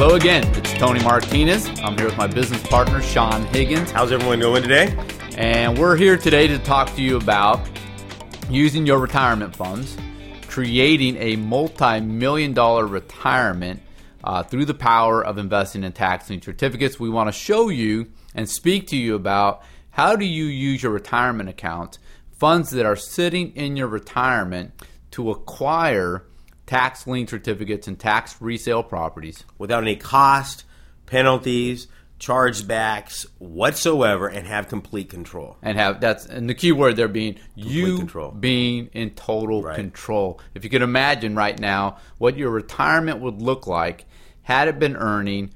Hello again, it's Tony Martinez. I'm here with my business partner, Sean Higgins. How's everyone doing today? And we're here today to talk to you about using your retirement funds, creating a multi-million-dollar retirement through the power of investing in tax-lien certificates. We want to show you and speak to you about how do you use your retirement account, funds that are sitting in your retirement, to acquire tax lien certificates and tax resale properties without any cost, penalties, chargebacks whatsoever, and have complete control. And the key word there being you control. Being in total control. If you could imagine right now what your retirement would look like had it been earning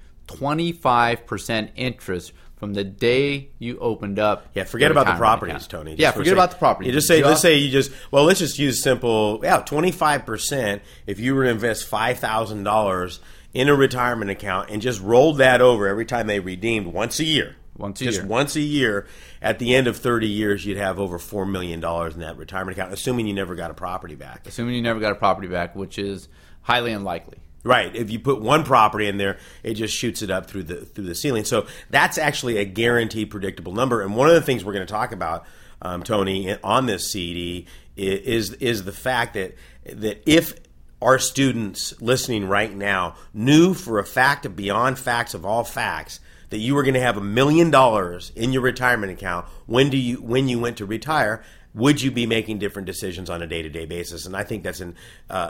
25% interest from the day you opened up. Yeah, forget about the properties, account. Tony. Forget about the properties. Let's just use simple, 25%. If you were to invest $5,000 in a retirement account and just rolled that over every time they redeemed once a year. Once a year, at the end of 30 years, you'd have over $4 million in that retirement account, assuming you never got a property back. Which is highly unlikely. Right. If you put one property in there, it just shoots it up through the ceiling. So that's actually a guaranteed, predictable number. And one of the things we're going to talk about, Tony, on this CD is the fact that if our students listening right now knew for a fact, beyond facts of all facts, that you were going to have $1 million in your retirement account when you went to retire, would you be making different decisions on a day-to-day basis? And I think that's an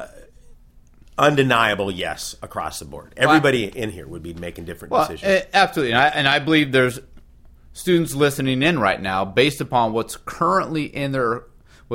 undeniable yes across the board. Everybody in here would be making different decisions. Absolutely. And I believe there's students listening in right now based upon what's currently in their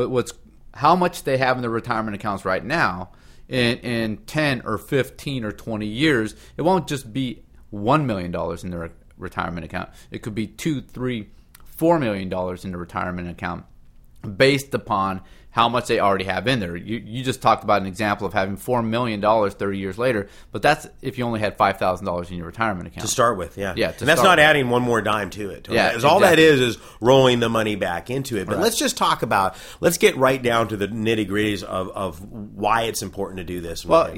how much they have in their retirement accounts right now. In 10 or 15 or 20 years, it won't just be $1 million in their retirement account. It could be $2, $3, $4 million in the retirement account based upon how much they already have in there. You just talked about an example of having $4 million 30 years later, but that's if you only had $5,000 in your retirement account. To start with, yeah. And that's not adding one more dime to it. Yeah, exactly. All that is rolling the money back into it. But let's just let's get right down to the nitty-gritties of why it's important to do this. Well,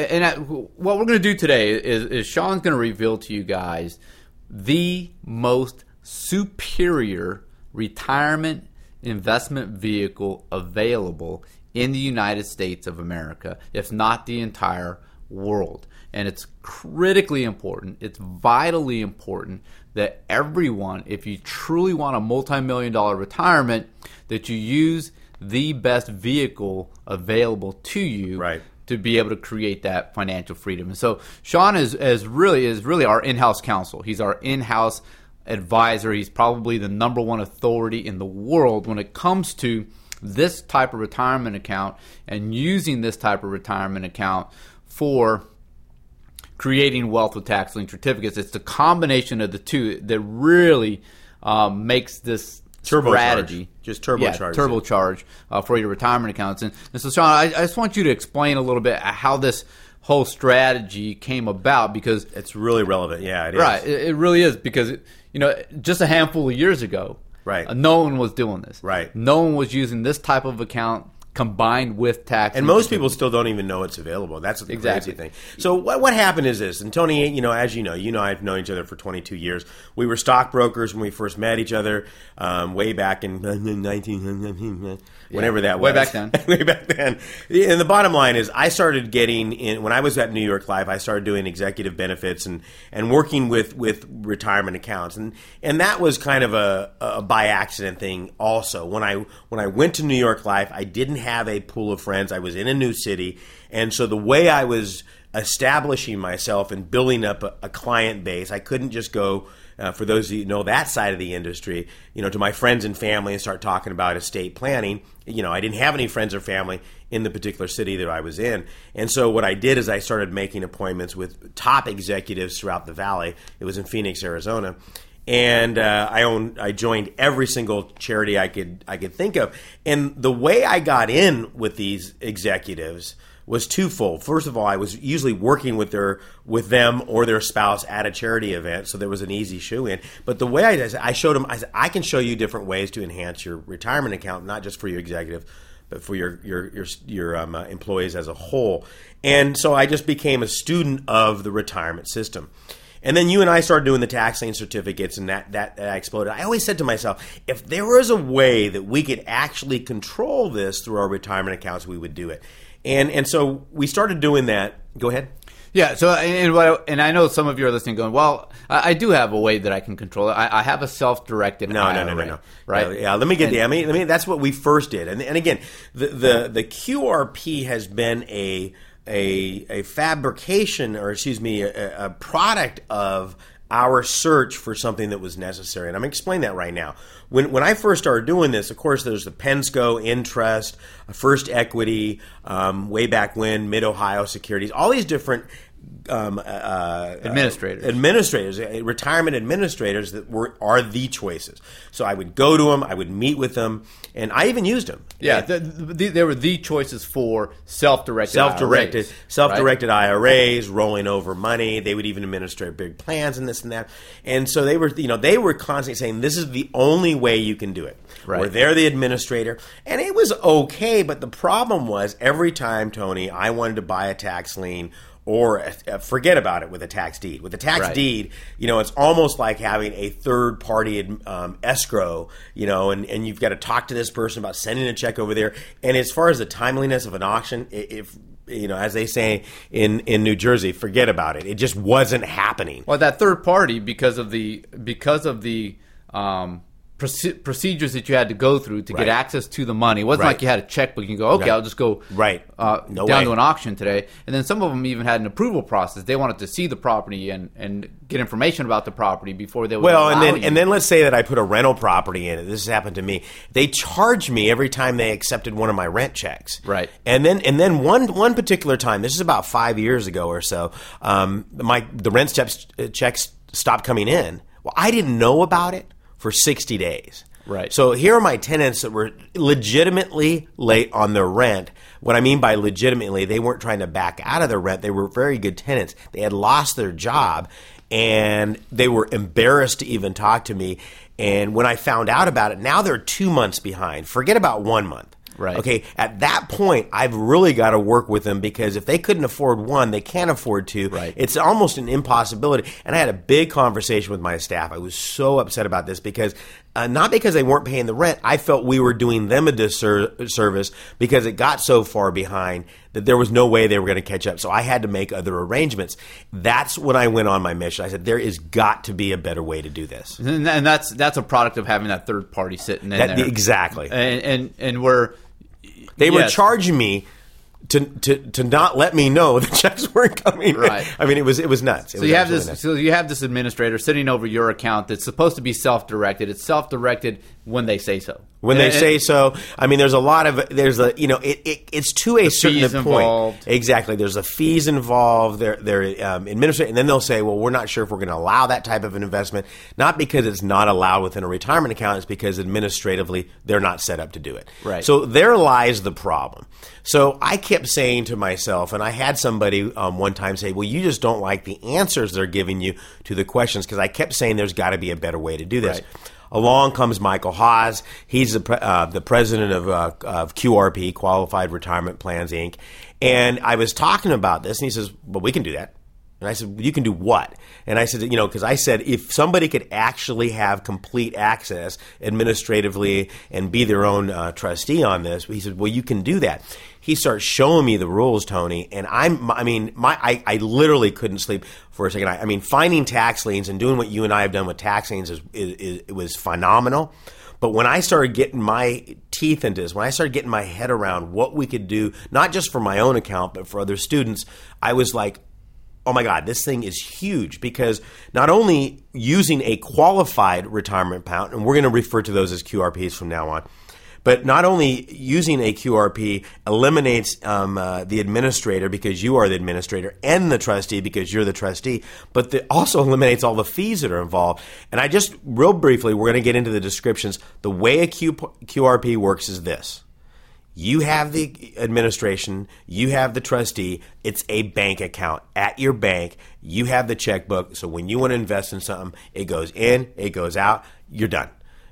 what we're going to do today is Sean's going to reveal to you guys the most superior retirement investment vehicle available in the United States of America, if not the entire world. And it's critically important, it's vitally important that everyone, if you truly want a multi-million-dollar retirement, that you use the best vehicle available to you to be able to create that financial freedom. And so Sean is really our in-house counsel. He's our in-house advisor. He's probably the number one authority in the world when it comes to this type of retirement account and using this type of retirement account for creating wealth with tax lien certificates. It's the combination of the two that really makes this strategy turbocharge for your retirement accounts. And so, Sean, I just want you to explain a little bit how this whole strategy came about, because it's really relevant. Yeah, it is. Right, it really is, because just a handful of years ago, no one was doing this. Right, no one was using this type of account combined with tax. And most people still don't even know it's available. That's the crazy thing. So what happened is this, and Tony, as you know, I've known each other for 22 years. We were stockbrokers when we first met each other, way back in 19... whenever that was. Way back then. Way back then. And the bottom line is I started getting in, when I was at New York Life, I started doing executive benefits and working with retirement accounts. And that was kind of a by accident thing also. When I went to New York Life, I didn't have a pool of friends. I was in a new city. And so the way I was establishing myself and building up a client base, I couldn't just go, for those of you who know that side of the industry, to my friends and family and start talking about estate planning. I didn't have any friends or family in the particular city that I was in. And so what I did is I started making appointments with top executives throughout the valley. It was in Phoenix, Arizona. And I joined every single charity I could think of. And the way I got in with these executives was twofold. First of all, I was usually working with them or their spouse at a charity event, so there was an easy shoe-in. But the way I showed them, I said, I can show you different ways to enhance your retirement account, not just for your executive, for your employees as a whole. And so I just became a student of the retirement system. And then you and I started doing the tax lien certificates, and that exploded. I always said to myself, if there was a way that we could actually control this through our retirement accounts, we would do it. And so we started doing that. Go ahead. Yeah. So and I know some of you are listening, going, "Well, I do have a way that I can control it. I have a self-directed IRA." No. Right? Yeah. Let me get there. I mean, that's what we first did. And again, the QRP has been a fabrication, or excuse me, a product of our search for something that was necessary. And I'm going to explain that right now. When I first started doing this, of course, there's the Pensco, Intrust, First Equity, way back when, Mid-Ohio Securities, all these different administrators, retirement administrators that are the choices. So I would go to them, I would meet with them, and I even used them. Yeah, they were the choices for self-directed IRAs, rolling over money. They would even administer big plans and this and that. And so they were constantly saying, this is the only way you can do it. Right. Where they're the administrator. And it was okay, but the problem was every time, Tony, I wanted to buy a tax lien or forget about it with a tax deed. With a tax deed, it's almost like having a third-party escrow, and you've got to talk to this person about sending a check over there. And as far as the timeliness of an auction, if as they say in New Jersey, forget about it. It just wasn't happening. Well, that third party, because of the procedures that you had to go through to get access to the money. It wasn't like you had a checkbook. You can go, okay, I'll just go down to an auction today. And then some of them even had an approval process. They wanted to see the property and get information about the property before they would allow you. And then let's say that I put a rental property in it. This has happened to me. They charged me every time they accepted one of my rent checks. Right. And then one particular time, this is about 5 years ago or so, the rent checks stopped coming in. Well, I didn't know about it for 60 days. Right. So here are my tenants that were legitimately late on their rent. What I mean by legitimately, they weren't trying to back out of their rent. They were very good tenants. They had lost their job, and they were embarrassed to even talk to me. And when I found out about it, now they're 2 months behind. Forget about 1 month. Right. Okay. At that point, I've really got to work with them, because if they couldn't afford one, they can't afford two. Right. It's almost an impossibility. And I had a big conversation with my staff. I was so upset about this because not because they weren't paying the rent. I felt we were doing them a disservice because it got so far behind that there was no way they were going to catch up. So I had to make other arrangements. That's when I went on my mission. I said, there is got to be a better way to do this. And that's a product of having that third party sitting in there. Exactly. And we're... They were charging me to not let me know the checks weren't coming. Right. I mean, it was nuts. So you have this administrator sitting over your account that's supposed to be self-directed. It's self-directed when they say so. When they say so, I mean, it's to a certain point. Involved. Exactly. There's the fees involved. They're administrative, and then they'll say, well, we're not sure if we're going to allow that type of an investment. Not because it's not allowed within a retirement account. It's because administratively they're not set up to do it. Right. So there lies the problem. So I kept saying to myself, and I had somebody one time say, well, you just don't like the answers they're giving you to the questions, because I kept saying there's got to be a better way to do this. Right. Along comes Michael Haas. He's the president of QRP, Qualified Retirement Plans, Inc. And I was talking about this, and he says, well, we can do that. And I said, well, you can do what? And I said, because I said, if somebody could actually have complete access administratively and be their own trustee on this, he said, well, you can do that. He starts showing me the rules, Tony, and I literally couldn't sleep for a second. I mean, finding tax liens and doing what you and I have done with tax liens it was phenomenal. But when I started getting my teeth into this, when I started getting my head around what we could do, not just for my own account, but for other students, I was like, oh my God, this thing is huge, because not only using a qualified retirement account, and we're going to refer to those as QRPs from now on, but not only using a QRP eliminates the administrator, because you are the administrator, and the trustee because you're the trustee, but it also eliminates all the fees that are involved. And I just, real briefly, we're going to get into the descriptions. The way a QRP works is this. You have the administration, you have the trustee, it's a bank account at your bank, you have the checkbook, so when you want to invest in something, it goes in, it goes out, you're done.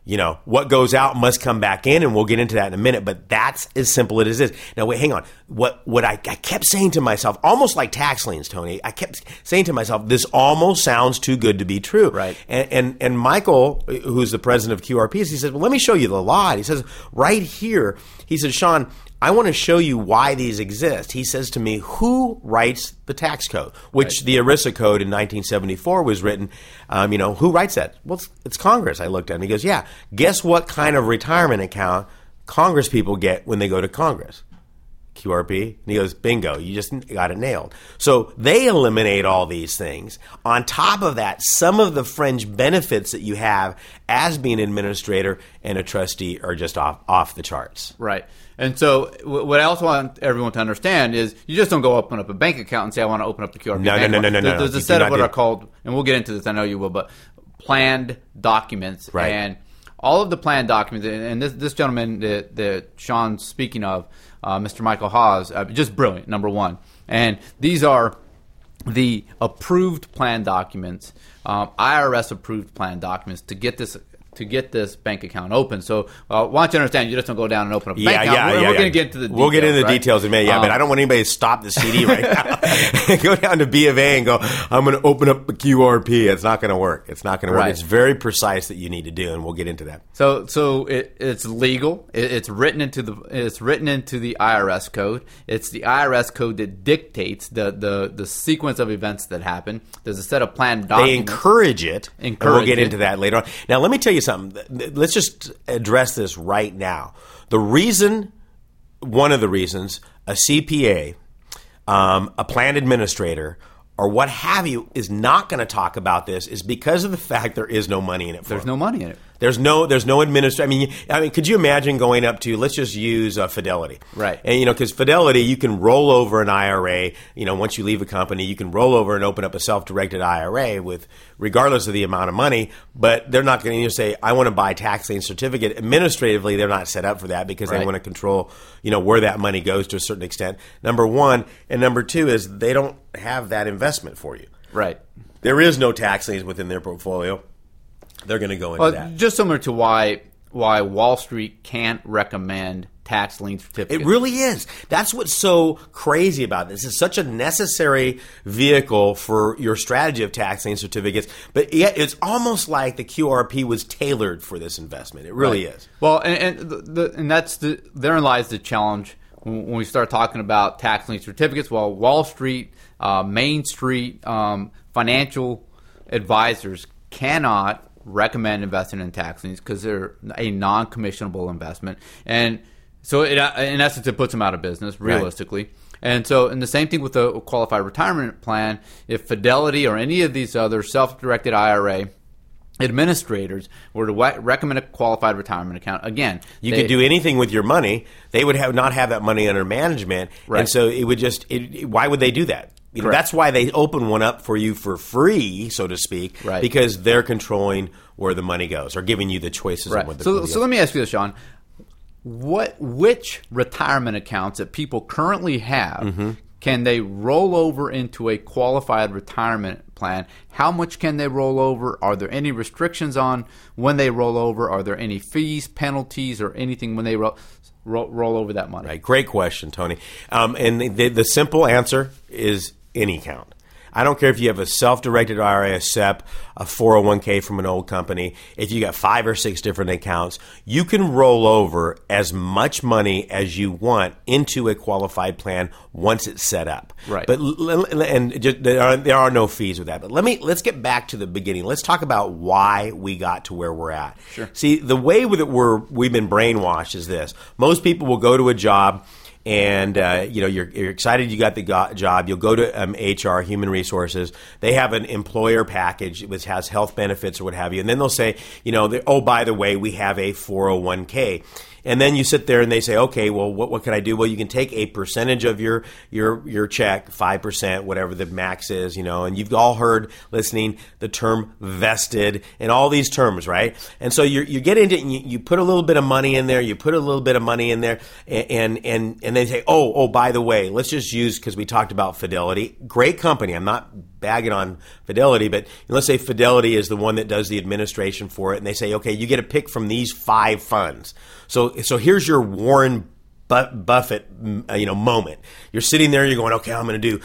what goes out must come back in, and we'll get into that in a minute, but that's as simple as it is. Now, wait, hang on. What I kept saying to myself, almost like tax liens, Tony, I kept saying to myself, this almost sounds too good to be true. Right. And Michael, who's the president of QRPs, he says, well, let me show you the law. And he says, right here, he says, Sean, I want to show you why these exist. He says to me, who writes the tax code? Which the ERISA code in 1974 was written. Who writes that? Well, it's Congress. I looked at it and he goes, yeah. Guess what kind of retirement account Congress people get when they go to Congress? QRP. And he goes, bingo, you just got it nailed. So they eliminate all these things. On top of that, some of the fringe benefits that you have as being an administrator and a trustee are just off the charts. Right. And so what I also want everyone to understand is you just don't go open up a bank account and say, I want to open up the QRP. No. There's a set of what are called, and we'll get into this, I know you will, but planned documents. Right. And all of the planned documents, and this gentleman that Sean's speaking of, Mr. Michael Hawes, just brilliant, number one. And these are the approved plan documents, IRS approved plan documents to get this bank account open. So why don't you understand, you just don't go down and open up a bank account. We're going to get into the details. We'll get into the details in a minute, but I don't want anybody to stop the CD right now. Go down to B of A and go, I'm going to open up a QRP. It's not going to work. It's not going to work. It's very precise that you need to do, and we'll get into that. So it's legal. It's written into the IRS code. It's the IRS code that dictates the sequence of events that happen. There's a set of planned documents. They encourage it. And we'll get into that later on. Now, let me tell you something. Let's just address this right now. One of the reasons, a CPA, a plan administrator, or what have you, is not going to talk about this is because of the fact there is no money in it. There's no money in it. There's no administration. I mean, could you imagine going up to, let's just use Fidelity, right? And because Fidelity, you can roll over an IRA. Once you leave a company, you can roll over and open up a self-directed IRA with, regardless of the amount of money. But they're not going to say, I want to buy tax lien certificate. Administratively, they're not set up for that because they want to control, where that money goes to a certain extent. Number one, and number two is they don't have that investment for you. Right. There is no tax liens within their portfolio. They're going to go into that. Just similar to why Wall Street can't recommend tax lien certificates. It really is. That's what's so crazy about this. It's such a necessary vehicle for your strategy of tax lien certificates, but yet it's almost like the QRP was tailored for this investment. It really is. Well, and therein lies the challenge when we start talking about tax lien certificates. Well, Wall Street, Main Street, financial advisors cannot recommend investing in tax liens because they're a non-commissionable investment, and so in essence it puts them out of business realistically. Right. And so, and the same thing with the qualified retirement plan. If Fidelity or any of these other self-directed IRA administrators were to recommend a qualified retirement account, again, you could do anything with your money. They would not have that money under management, and so it would just. Why would they do that? That's why they open one up for you for free, so to speak, because they're controlling where the money goes or giving you the choices of what the money goes. So let me ask you this, Sean. Which retirement accounts that people currently have can they roll over into a qualified retirement plan? How much can they roll over? Are there any restrictions on when they roll over? Are there any fees, penalties, or anything when they roll over that money? Right. Great question, Tony. And the simple answer is any account. I don't care if you have a self-directed IRA, a SEP, a 401k from an old company. If you got 5 or 6 different accounts, you can roll over as much money as you want into a qualified plan once it's set up. Right. But there are no fees with that. But let's get back to the beginning. Let's talk about why we got to where we're at. Sure. See, the way that we've been brainwashed is this: most people will go to a job. And you're excited you got the job. You'll go to HR, Human Resources. They have an employer package which has health benefits or what have you. And then they'll say, oh, by the way, we have a 401k. And then you sit there and they say, okay, well, what can I do? Well, you can take a percentage of your check, 5%, whatever the max is, and you've all heard listening the term vested and all these terms, right? And so you get into it and you put a little bit of money in there, you put a little bit of money in there, and and they say, oh, by the way, let's just use, because we talked about Fidelity. Great company. I'm not bagging on Fidelity, but let's say Fidelity is the one that does the administration for it, and they say, okay, you get a pick from these 5 funds. So here's your Warren Buffett, moment. You're sitting there, you're going, okay, I'm going to do,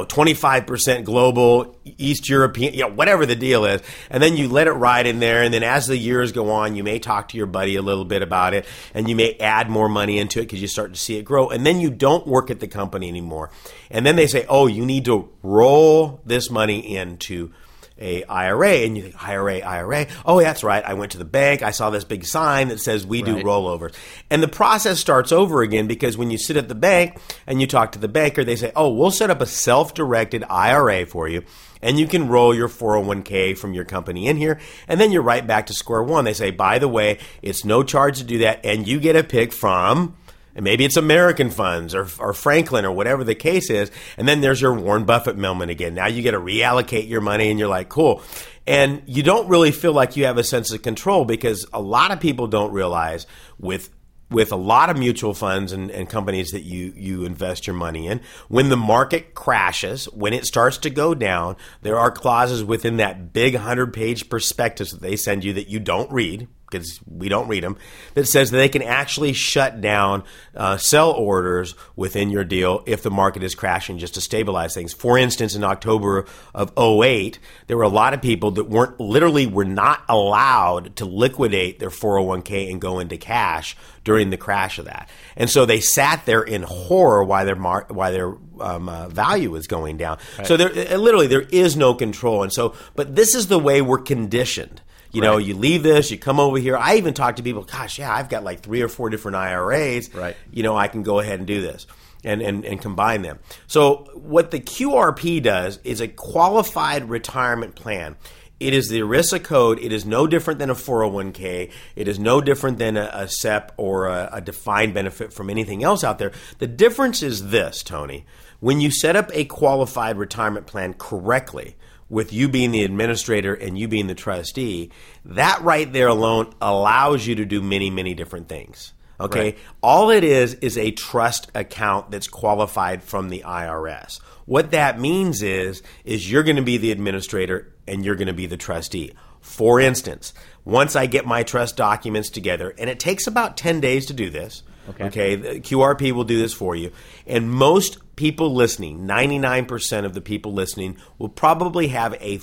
25% global, East European, whatever the deal is. And then you let it ride in there. And then as the years go on, you may talk to your buddy a little bit about it, and you may add more money into it because you start to see it grow. And then you don't work at the company anymore. And then they say, oh, you need to roll this money into a IRA, and you think, IRA. Oh, that's right. I went to the bank. I saw this big sign that says we do rollovers. And the process starts over again, because when you sit at the bank and you talk to the banker, they say, oh, we'll set up a self-directed IRA for you, and you can roll your 401k from your company in here, and then you're right back to square one. They say, by the way, it's no charge to do that, and you get a pick from... and maybe it's American Funds or Franklin or whatever the case is. And then there's your Warren Buffett moment again. Now you get to reallocate your money, and you're like, cool. And you don't really feel like you have a sense of control, because a lot of people don't realize with a lot of mutual funds and companies that you invest your money in, when the market crashes, when it starts to go down, there are clauses within that big 100-page prospectus that they send you that you don't read, because we don't read them, that says that they can actually shut down sell orders within your deal if the market is crashing, just to stabilize things. For instance, in October of 2008, there were a lot of people that were not allowed to liquidate their 401k and go into cash during the crash of that. And so they sat there in horror while their value was going down. Right. So there is no control. And so, but this is the way we're conditioned. You leave this, you come over here. I even talk to people, gosh, yeah, I've got like 3 or 4 different IRAs. Right. I can go ahead and do this and combine them. So what the QRP does is a qualified retirement plan. It is the ERISA code. It is no different than a 401k. It is no different than a SEP or a defined benefit from anything else out there. The difference is this, Tony. When you set up a qualified retirement plan correctly, with you being the administrator and you being the trustee, that right there alone allows you to do many, many different things. Okay? Right. All it is a trust account that's qualified from the IRS. What that means is you're going to be the administrator and you're going to be the trustee. For instance, once I get my trust documents together, and it takes about 10 days to do this, okay, the QRP will do this for you, and most people listening, 99% of the people listening, will probably have a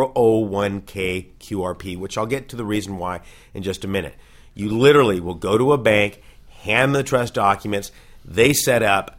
401k QRP, which I'll get to the reason why in just a minute. You literally will go to a bank, hand the trust documents, they set up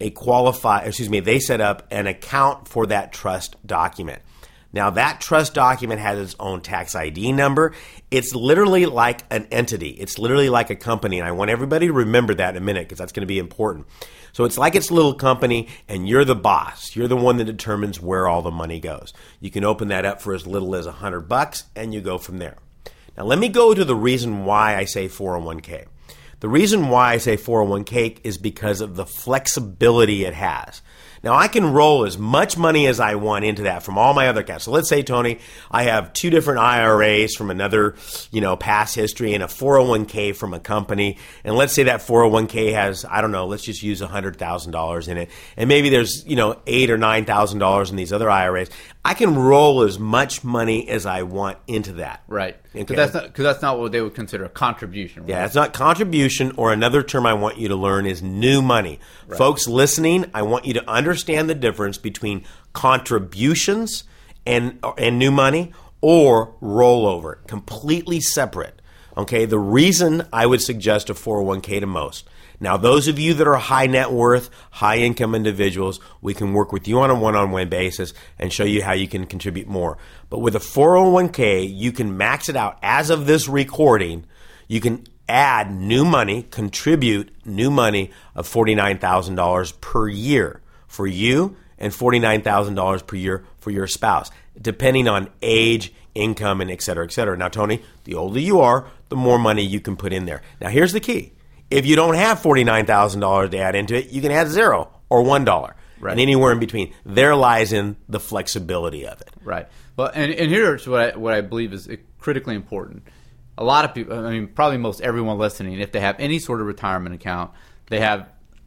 they set up an account for that trust document. Now, that trust document has its own tax ID number. It's literally like an entity. It's literally like a company. And I want everybody to remember that in a minute, because that's going to be important. So it's like its little company, and you're the boss. You're the one that determines where all the money goes. You can open that up for as little as $100, and you go from there. Now, let me go to the reason why I say 401k. The reason why I say 401k is because of the flexibility it has. Now, I can roll as much money as I want into that from all my other accounts. So let's say, Tony, I have 2 different IRAs from another, past history, and a 401k from a company. And let's say that 401k has, I don't know, let's just use $100,000 in it. And maybe there's, $8,000 or $9,000 in these other IRAs. I can roll as much money as I want into that. Right. Because that's not what they would consider a contribution. Right? Yeah, it's not contribution, or another term I want you to learn is new money. Right. Folks listening, I want you to understand the difference between contributions and new money or rollover. Completely separate. Okay, the reason I would suggest a 401k to most. Now, those of you that are high net worth, high income individuals, we can work with you on a one-on-one basis and show you how you can contribute more. But with a 401k, you can max it out. As of this recording, you can add new money, contribute new money of $49,000 per year for you, and $49,000 per year for your spouse, depending on age, income, and et cetera, et cetera. Now, Tony, the older you are, the more money you can put in there. Now, here's the key. If you don't have $49,000 to add into it, you can add $0 or $1. Right. And anywhere in between. There lies in the flexibility of it. Right. Well, and here's what I believe is critically important. A lot of people, probably most everyone listening, if they have any sort of retirement account, they have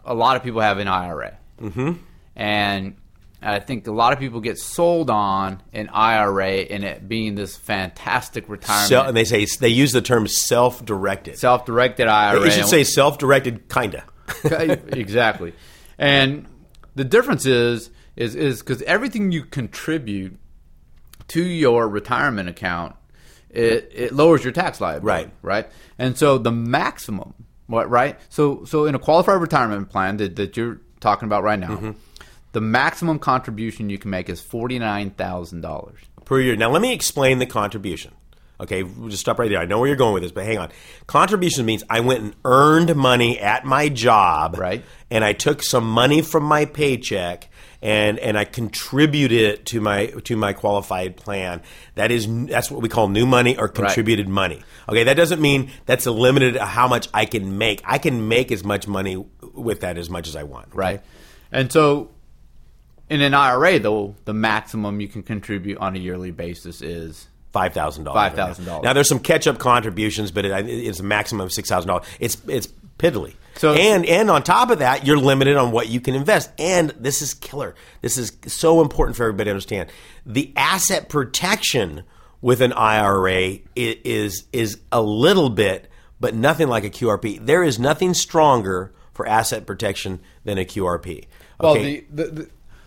a lot of people have an IRA. Mm-hmm. And I think a lot of people get sold on an IRA and it being this fantastic retirement. And they use the term self-directed. Self-directed IRA. You should say self-directed, kinda. Exactly. And the difference is because everything you contribute to your retirement account, it lowers your tax liability. Right. And so the maximum, right? So in a qualified retirement plan that you're talking about right now, mm-hmm. the maximum contribution you can make is $49,000 per year. Now, let me explain the contribution. Okay, we'll just stop right there. I know where you're going with this, but hang on. Contribution means I went and earned money at my job, right? And I took some money from my paycheck and I contributed it to my qualified plan. That's what we call new money or contributed money. Okay, that doesn't mean that's limited to how much I can make. I can make as much money with that as much as I want. Okay? Right. And so in an IRA, though, the maximum you can contribute on a yearly basis is $5,000. $5,000. Now, there's some catch-up contributions, but it's a maximum of $6,000. It's piddly. So, and on top of that, you're limited on what you can invest. And this is killer. This is so important for everybody to understand. The asset protection with an IRA is a little bit, but nothing like a QRP. There is nothing stronger for asset protection than a QRP. Okay? Well, the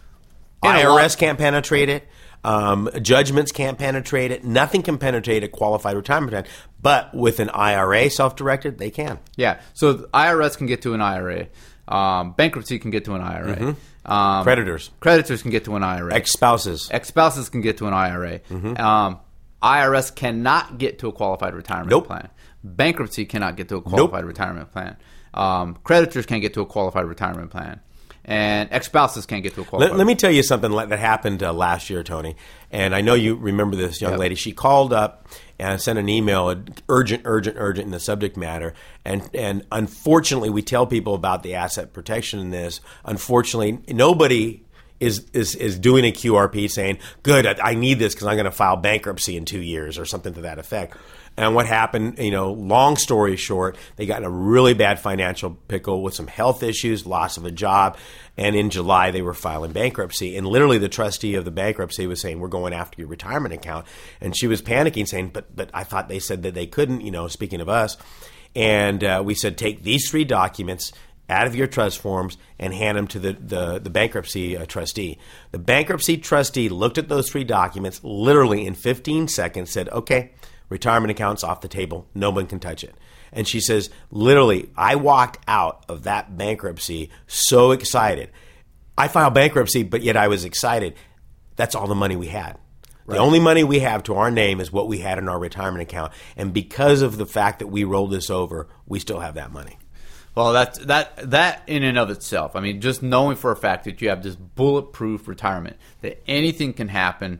IRS can't penetrate it. Judgments can't penetrate it. Nothing can penetrate a qualified retirement plan. But with an IRA, self-directed, they can. Yeah. So the IRS can get to an IRA. Bankruptcy can get to an IRA. Mm-hmm. Creditors can get to an IRA. Ex-spouses can get to an IRA. Mm-hmm. IRS cannot get to a qualified retirement plan. Bankruptcy cannot get to a qualified retirement plan. Creditors can't get to a qualified retirement plan. And ex-spouses can't get to a qualified. Let me tell you something that happened last year, Tony. And I know you remember this young lady. She called up and sent an email, urgent in the subject matter. And unfortunately, we tell people about the asset protection in this. Unfortunately, nobody is doing a QRP saying, good, I need this because I'm going to file bankruptcy in 2 years or something to that effect. And what happened, long story short, they got in a really bad financial pickle with some health issues, loss of a job. And in July, they were filing bankruptcy. And literally the trustee of the bankruptcy was saying, we're going after your retirement account. And she was panicking saying, but I thought they said that they couldn't, speaking of us. And we said, take these 3 documents out of your trust forms and hand them to the bankruptcy trustee. The bankruptcy trustee looked at those 3 documents, literally in 15 seconds, said, okay, retirement account's off the table. No one can touch it. And she says, literally, I walked out of that bankruptcy so excited. I filed bankruptcy, but yet I was excited. That's all the money we had. Right. The only money we have to our name is what we had in our retirement account. And because of the fact that we rolled this over, we still have that money. Well, that in and of itself. I mean, just knowing for a fact that you have this bulletproof retirement, that anything can happen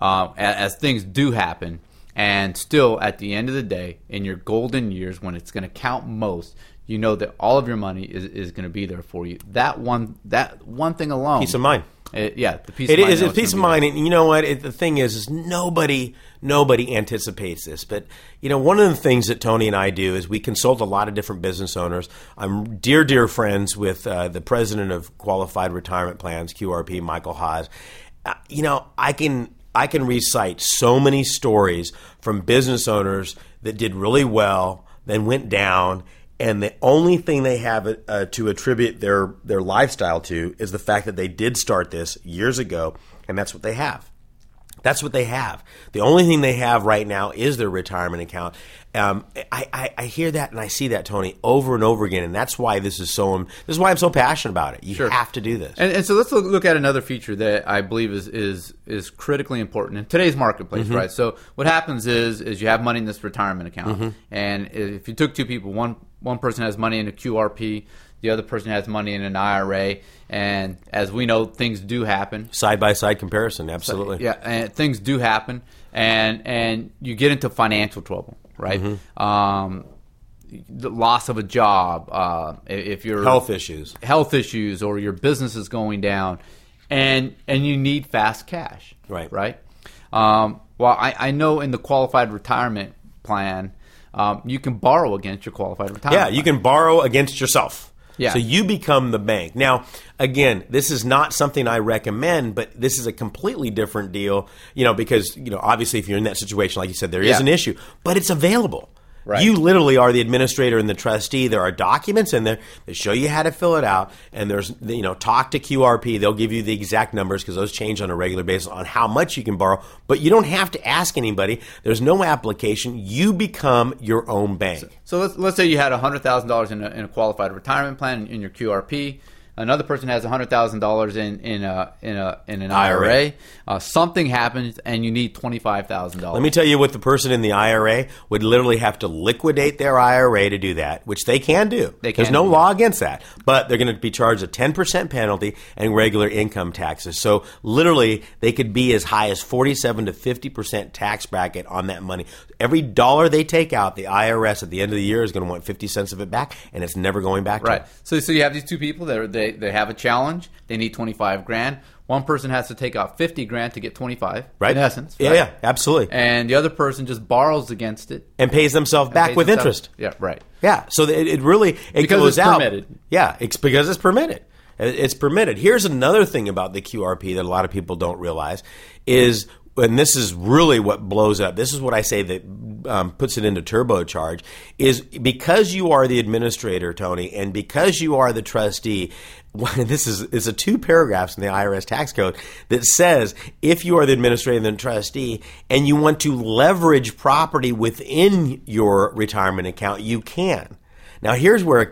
as things do happen. And still, at the end of the day, in your golden years, when it's going to count most, you know that all of your money is going to be there for you. That one thing alone, peace of mind. The peace of mind. It is a peace of mind, and you know what? The thing is nobody anticipates this. But one of the things that Tony and I do is we consult a lot of different business owners. I'm dear friends with the president of Qualified Retirement Plans, QRP, Michael Haas. I can recite so many stories from business owners that did really well, then went down, and the only thing they have to attribute their lifestyle to is the fact that they did start this years ago, and that's what they have. That's what they have. The only thing they have right now is their retirement account. I hear that and I see that, Tony, over and over again, and that's why this is why I'm so passionate about it. You have to do this. And so let's look at another feature that I believe is critically important in today's marketplace, right? So what happens is you have money in this retirement account, and if you took 2 people, one person has money in a QRP, the other person has money in an IRA, and as we know, things do happen. Side-by-side comparison, absolutely. So, and things do happen, and you get into financial trouble, right? The loss of a job, if you're health issues, or your business is going down, and you need fast cash, right? Well, I know in the qualified retirement plan, you can borrow against your qualified retirement. Yeah, you can borrow against yourself. Yeah. So you become the bank. Now, again, this is not something I recommend, but this is a completely different deal, because, obviously if you're in that situation, like you said, there is an issue, but it's available. Right. You literally are the administrator and the trustee. There are documents in there that show you how to fill it out. And there's, talk to QRP. They'll give you the exact numbers because those change on a regular basis on how much you can borrow. But you don't have to ask anybody. There's no application. You become your own bank. So let's say you had $100,000 in a qualified retirement plan in your QRP. Another person has $100,000 in an IRA. Something happens and you need $25,000. Let me tell you what the person in the IRA would literally have to liquidate their IRA to do that, which they can do. There's no law against that. But they're going to be charged a 10% penalty and regular income taxes. So literally they could be as high as 47 to 50% tax bracket on that money. Every dollar they take out, the IRS at the end of the year is going to want 50 cents of it back, and it's never going back to right. them. So you have these two people that they have a challenge. They need $25,000. One person has to take out $50,000 to get $25,000. Right. In essence. Right? Yeah, absolutely. And the other person just borrows against it and pays themselves back with interest. Yeah, right. Yeah. So it really because goes it's out. Permitted. Yeah, it's because it's permitted. It's permitted. Here's another thing about the QRP that a lot of people don't realize is. And this is really what blows up. This is what I say that puts it into turbocharge is because you are the administrator, Tony, and because you are the trustee. This is a 2 paragraphs in the IRS tax code that says if you are the administrator and the trustee and you want to leverage property within your retirement account, you can. Now, here's where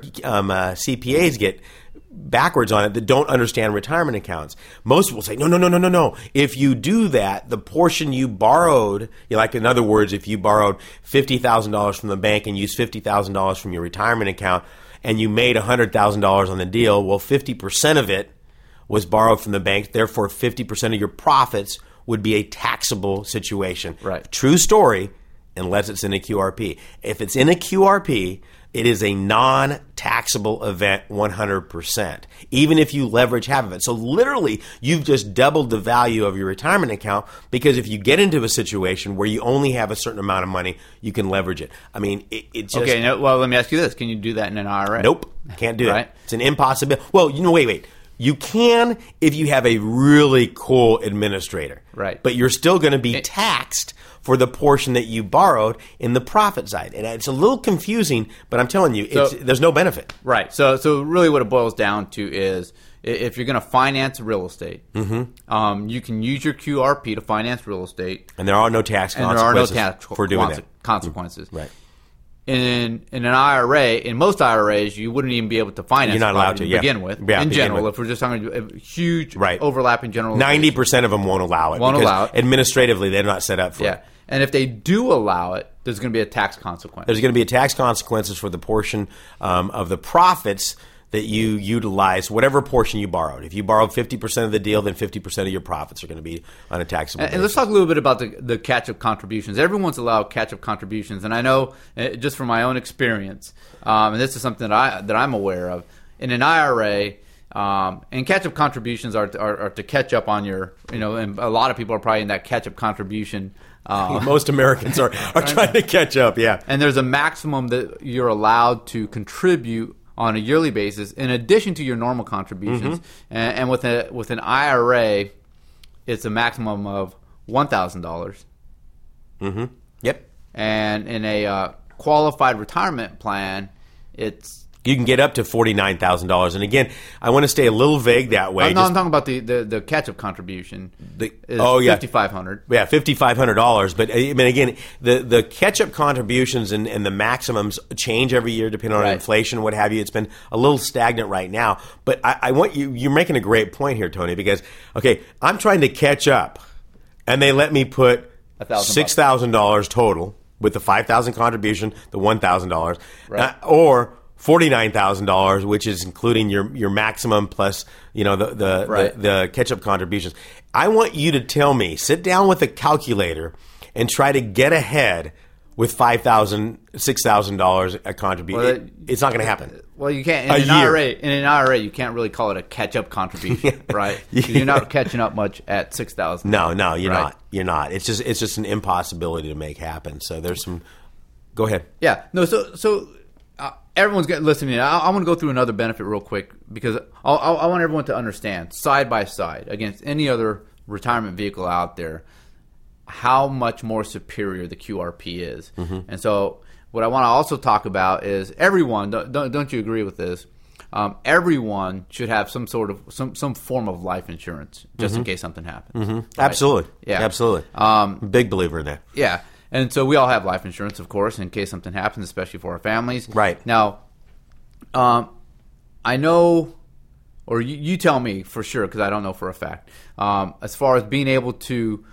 CPAs get backwards on it that don't understand retirement accounts. Most people say, no. If you do that, the portion you borrowed, like in other words, if you borrowed $50,000 from the bank and used $50,000 from your retirement account and you made $100,000 on the deal, well, 50% of it was borrowed from the bank. Therefore, 50% of your profits would be a taxable situation. Right. True story, unless it's in a QRP. If it's in a QRP, it is a non-taxable event 100%, even if you leverage half of it. So literally, you've just doubled the value of your retirement account because if you get into a situation where you only have a certain amount of money, you can leverage it. I mean, it just... Okay, well, let me ask you this. Can you do that in an IRA? Nope, can't do Right. it. It's an impossibility. Well, wait. You can if you have a really cool administrator. Right. But you're still going to be taxed for the portion that you borrowed in the profit side. And it's a little confusing, but I'm telling you, there's no benefit. Right. So really what it boils down to is if you're going to finance real estate, you can use your QRP to finance real estate. And there are no tax consequences for doing that. Consequences. Right. In an IRA, in most IRAs, you wouldn't even be able to finance. You're not allowed to begin with. Yeah, in general, if we're just talking a huge overlapping general, 90% of them won't allow it. Administratively, they're not set up for it. And if they do allow it, there's going to be a tax consequence. There's going to be a tax consequences for the portion of the profits that you utilize, whatever portion you borrowed. If you borrowed 50% of the deal, then 50% of your profits are going to be on a taxable basis. And let's talk a little bit about the catch-up contributions. Everyone's allowed catch-up contributions, and I know just from my own experience, and this is something that I'm aware of, in an IRA, and catch-up contributions are to catch up on your, and a lot of people are probably in that catch-up contribution. Most Americans are trying to catch up, yeah. And there's a maximum that you're allowed to contribute on a yearly basis, in addition to your normal contributions. And with an IRA, it's a maximum of $1,000. Yep. And in a qualified retirement plan, you can get up to $49,000. And again, I want to stay a little vague that way. I'm talking about the catch-up contribution. $5,500. Yeah, $5,500. But I mean, again, the catch-up contributions and the maximums change every year depending on inflation, what have you. It's been a little stagnant right now. But I want you're making a great point here, Tony, because, okay, I'm trying to catch up, and they let me put $6,000 total with the $5,000 contribution, the $1,000, or $49,000, which is including your maximum plus the catch-up contributions. I want you to tell me, sit down with a calculator and try to get ahead with $5,000, $6,000 a contribution. It's not going to happen. Well, you can't in an IRA. You can't really call it a catch-up contribution, right? You're not catching up much at $6,000. No, you're not. You're not. It's just an impossibility to make happen. So there's some. Go ahead. Yeah. No. So everyone's listening. I want to go through another benefit real quick because I want everyone to understand side by side against any other retirement vehicle out there how much more superior the QRP is. And so what I want to also talk about is everyone. Don't you agree with this? Everyone should have some form of life insurance just in case something happens. Right? Absolutely. Yeah. Absolutely. Big believer in that. Yeah. And so we all have life insurance, of course, in case something happens, especially for our families. Right. Now, I know, or you tell me for sure, because I don't know for a fact, as far as being able to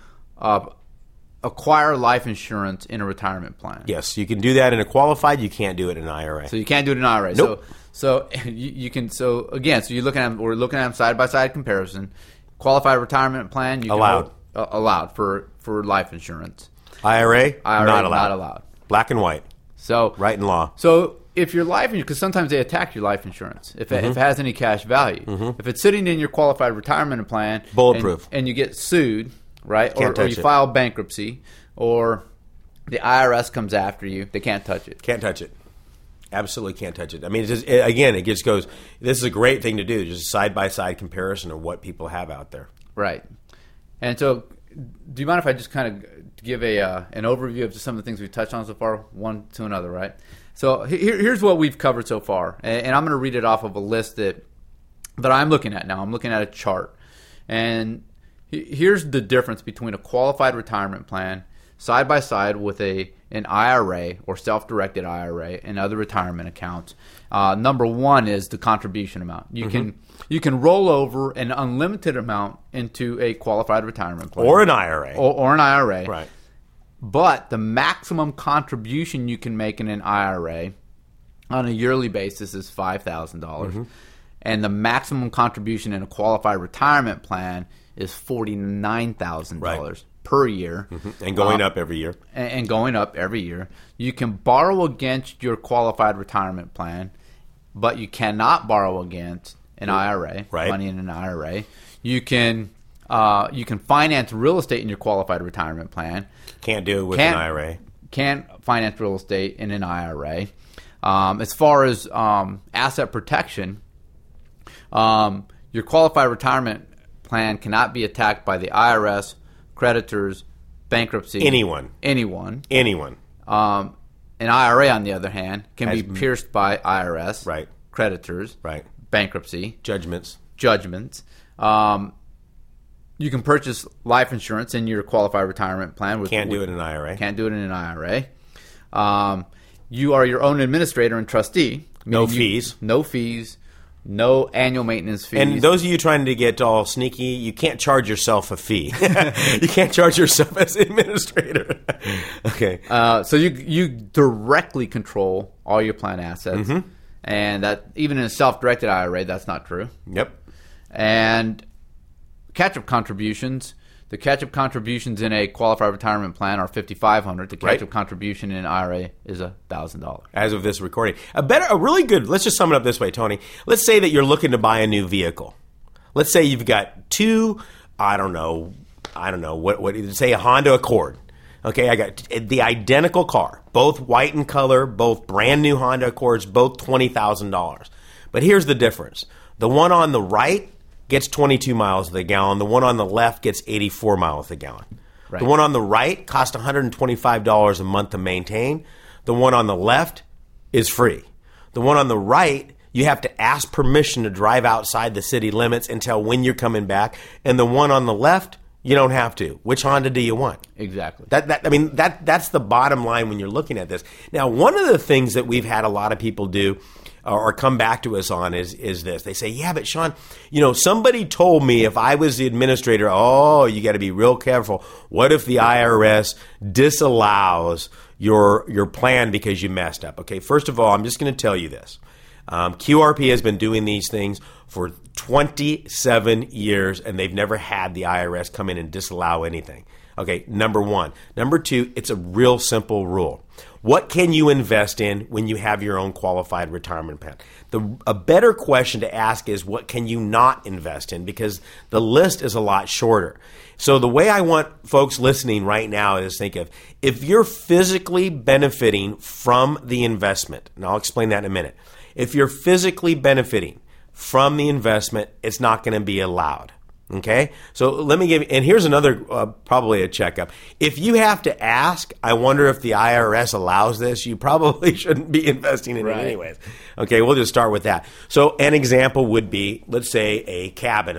acquire life insurance in a retirement plan. Yes, you can do that in a qualified. You can't do it in an IRA. So you can't do it in an IRA. Nope. So you can. So again, we're looking at them side by side comparison. Qualified retirement plan allowed for life insurance. IRA not allowed. Not allowed. Black and white. So right in law. So if your life insurance, because sometimes they attack your life insurance if it has any cash value. If it's sitting in your qualified retirement plan, bulletproof, and you get sued, right, or you it. file bankruptcy, or the IRS comes after you, they can't touch it. Can't touch it. Absolutely can't touch it. I mean, it just goes. This is a great thing to do, just a side by side comparison of what people have out there. Right. And so, do you mind if I just kind of give an overview of just some of the things we've touched on so far, one to another, right? So here's what we've covered so far, and I'm going to read it off of a list that I'm looking at now. I'm looking at a chart, and here's the difference between a qualified retirement plan side by side with an IRA or self-directed IRA and other retirement accounts. Number one is the contribution amount. You can roll over an unlimited amount into a qualified retirement plan. Or an IRA. Or an IRA. Right. But the maximum contribution you can make in an IRA on a yearly basis is $5,000. And the maximum contribution in a qualified retirement plan is $49,000 per year. And going up every year. And going up every year. You can borrow against your qualified retirement plan, but you cannot borrow against an IRA, money in an IRA. You can finance real estate in your qualified retirement plan. Can't do it with an IRA. Can't finance real estate in an IRA. As far as asset protection, your qualified retirement plan cannot be attacked by the IRS, creditors, bankruptcy. Anyone. An IRA, on the other hand, can be pierced by IRS, creditors, bankruptcy, judgments. You can purchase life insurance in your qualified retirement plan. Can't do it in an IRA. Can't do it in an IRA. You are your own administrator and trustee. No fees. No fees. No annual maintenance fees. And those of you trying to get all sneaky, you can't charge yourself a fee. You can't charge yourself as administrator. Okay. So you directly control all your plan assets. And that even in a self-directed IRA, that's not true. Yep. And catch-up contributions. The catch-up contributions in a qualified retirement plan are $5,500. The catch-up contribution in an IRA is $1,000. As of this recording, a really good. Let's just sum it up this way, Tony. Let's say that you're looking to buy a new vehicle. Let's say you've got two. I don't know. What? Say a Honda Accord. Okay, I got the identical car, both white in color, both brand new Honda Accords, both $20,000. But here's the difference: the one on the right gets 22 miles to the gallon. The one on the left gets 84 miles to the gallon. Right. The one on the right costs $125 a month to maintain. The one on the left is free. The one on the right, you have to ask permission to drive outside the city limits and tell when you're coming back. And the one on the left, you don't have to. Which Honda do you want? Exactly. That's the bottom line when you're looking at this. Now, one of the things that we've had a lot of people do or come back to us on is this. They say, yeah, but Sean, somebody told me if I was the administrator, you got to be real careful. What if the IRS disallows your plan because you messed up? Okay, first of all, I'm just going to tell you this. QRP has been doing these things for 27 years, and they've never had the IRS come in and disallow anything. Okay, number one. Number two, it's a real simple rule. What can you invest in when you have your own qualified retirement plan? A better question to ask is, what can you not invest in? Because the list is a lot shorter. So the way I want folks listening right now is think of, if you're physically benefiting from the investment, and I'll explain that in a minute. If you're physically benefiting from the investment, it's not going to be allowed. Okay, so let me give you, and here's another, probably a checkup. If you have to ask, I wonder if the IRS allows this, you probably shouldn't be investing in it anyways. Okay, we'll just start with that. So an example would be, let's say a cabin,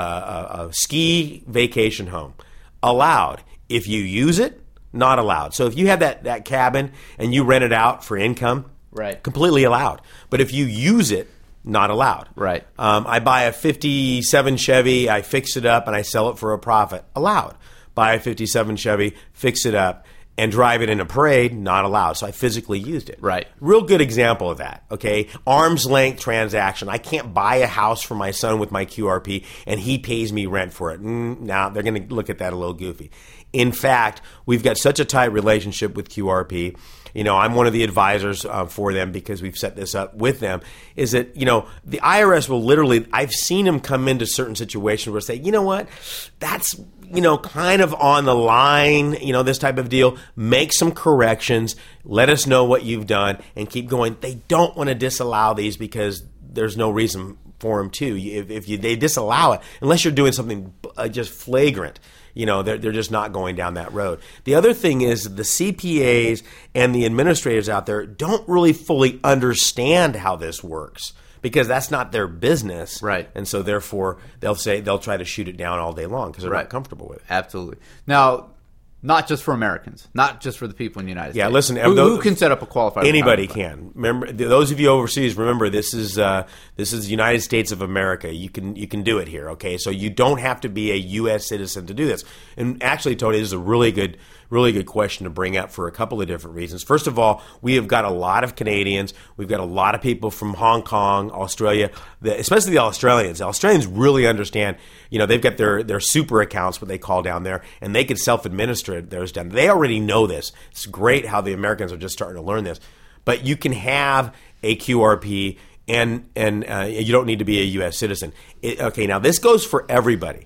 a ski vacation home. Allowed. If you use it, not allowed. So if you have that cabin and you rent it out for income, completely allowed. But if you use it, not allowed. Right. I buy a 57 Chevy, I fix it up, and I sell it for a profit. Allowed. Buy a 57 Chevy, fix it up, and drive it in a parade. Not allowed. So I physically used it. Right. Real good example of that. Okay. Arm's length transaction. I can't buy a house for my son with my QRP, and he pays me rent for it. Now they're going to look at that a little goofy. In fact, we've got such a tight relationship with QRP. You know, I'm one of the advisors for them because we've set this up with them, is that, you know, the IRS will literally, I've seen them come into certain situations where say, you know what, that's, you know, kind of on the line, you know, this type of deal, make some corrections, let us know what you've done, and keep going. They don't want to disallow these because there's no reason for them to. If they disallow it, unless you're doing something just flagrant, you know, they're just not going down that road. The other thing is the CPAs and the administrators out there don't really fully understand how this works because that's not their business. Right. And so therefore they'll try to shoot it down all day long because they're not comfortable with it. Absolutely. Now, not just for Americans, not just for the people in the United States. Yeah, listen. Who can set up a qualified Anybody retirement plan? can. Remember, those of you overseas, remember this is the United States of America. You can do it here. Okay, so you don't have to be a U.S. citizen to do this. And actually, Tony, this is a really good question to bring up for a couple of different reasons. First of all, we have got a lot of Canadians. We've got a lot of people from Hong Kong, Australia, especially the Australians. The Australians really understand. You know, they've got their super accounts, what they call down there, and they can self-administer theirs down. They already know this. It's great how the Americans are just starting to learn this. But you can have a QRP, and you don't need to be a U.S. citizen. Okay, now this goes for everybody.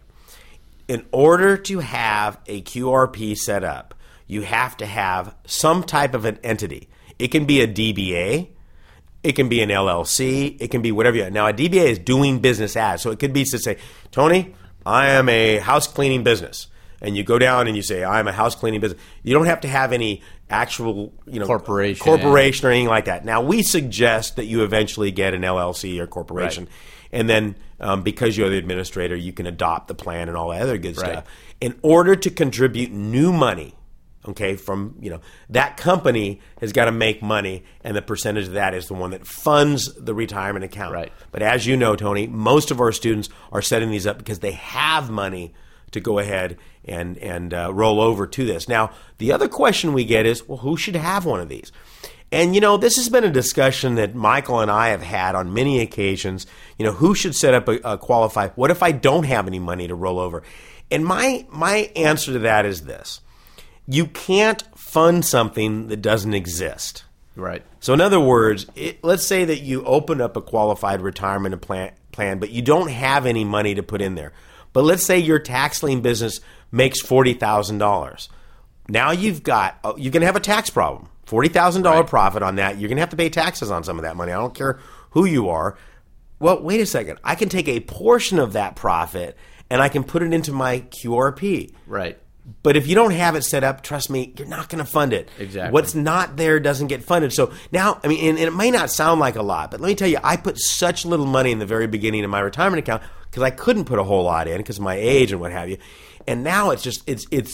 In order to have a QRP set up, you have to have some type of an entity. It can be a DBA. It can be an LLC. It can be whatever. Now, a DBA is doing business as. So it could be to say, Tony, I am a house cleaning business. And you go down and you say, I'm a house cleaning business. You don't have to have any actual, you know, corporation or anything like that. Now, we suggest that you eventually get an LLC or corporation. Right. And then because you're the administrator, you can adopt the plan and all that other good stuff. In order to contribute new money, okay, from, you know, that company has got to make money, and the percentage of that is the one that funds the retirement account. Right. But as you know, Tony, most of our students are setting these up because they have money to go ahead and roll over to this. Now, the other question we get is, well, who should have one of these? And, you know, this has been a discussion that Michael and I have had on many occasions. You know, who should set up a qualified? What if I don't have any money to roll over? And my answer to that is this. You can't fund something that doesn't exist. Right. So in other words, let's say that you open up a qualified retirement plan, but you don't have any money to put in there. But let's say your tax lien business makes $40,000. Now you're going to have a tax problem. $40,000 profit on that. You're going to have to pay taxes on some of that money. I don't care who you are. Well, wait a second. I can take a portion of that profit and I can put it into my QRP. Right. But if you don't have it set up, trust me, you're not going to fund it. Exactly. What's not there doesn't get funded. So now, I mean, and it may not sound like a lot, but let me tell you, I put such little money in the very beginning of my retirement account because I couldn't put a whole lot in because of my age and what have you. And now it's just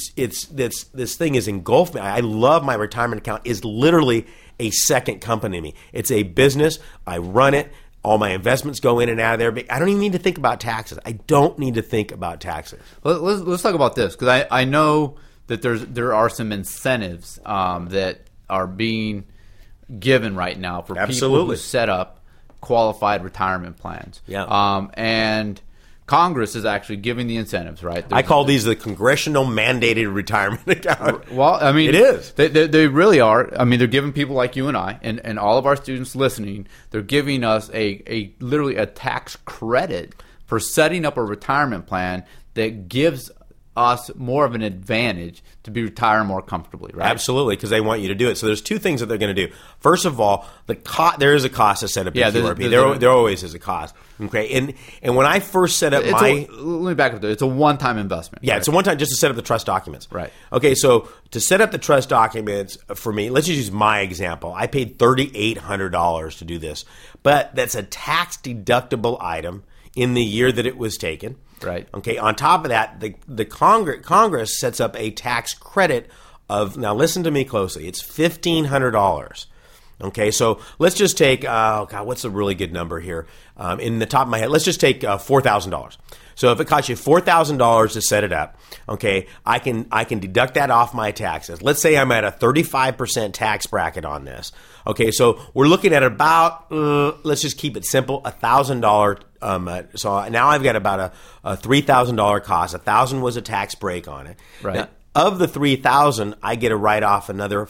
this thing is engulfed me. I love my retirement account. Is literally a second company to me. It's a business. I run it. All my investments go in and out of there. But I don't even need to think about taxes. I don't need to think about taxes. Well, let's talk about this because I know that there are some incentives that are being given right now for people who set up qualified retirement plans. Yeah. And Congress is actually giving the incentives, right? I call these the congressional mandated retirement account. Well, I mean, it is. They really are. I mean, they're giving people like you and I, and all of our students listening, they're giving us a literally a tax credit for setting up a retirement plan that gives us more of an advantage to be retiring more comfortably, right? Absolutely, because they want you to do it. So there's two things that they're going to do. First of all, there is a cost to set up your QRP. There always is a cost. Okay, and when I first set up let me back up there. It's a one-time investment. Yeah, right? It's a one-time just to set up the trust documents. Right. Okay, so to set up the trust documents for me, let's just use my example. I paid $3,800 to do this, but that's a tax-deductible item in the year that it was taken. Right. Okay. On top of that, the Congress sets up a tax credit of, now listen to me closely, it's $1,500. Okay. So let's just take, what's a really good number here? In the top of my head, let's just take $4,000. So if it costs you $4,000 to set it up, okay, I can deduct that off my taxes. Let's say I'm at a 35% tax bracket on this. Okay, so we're looking at about, let's just keep it simple, $1,000. So now I've got about a $3,000 cost. $1,000 was a tax break on it. Right. Now, of the $3,000, I get to write off another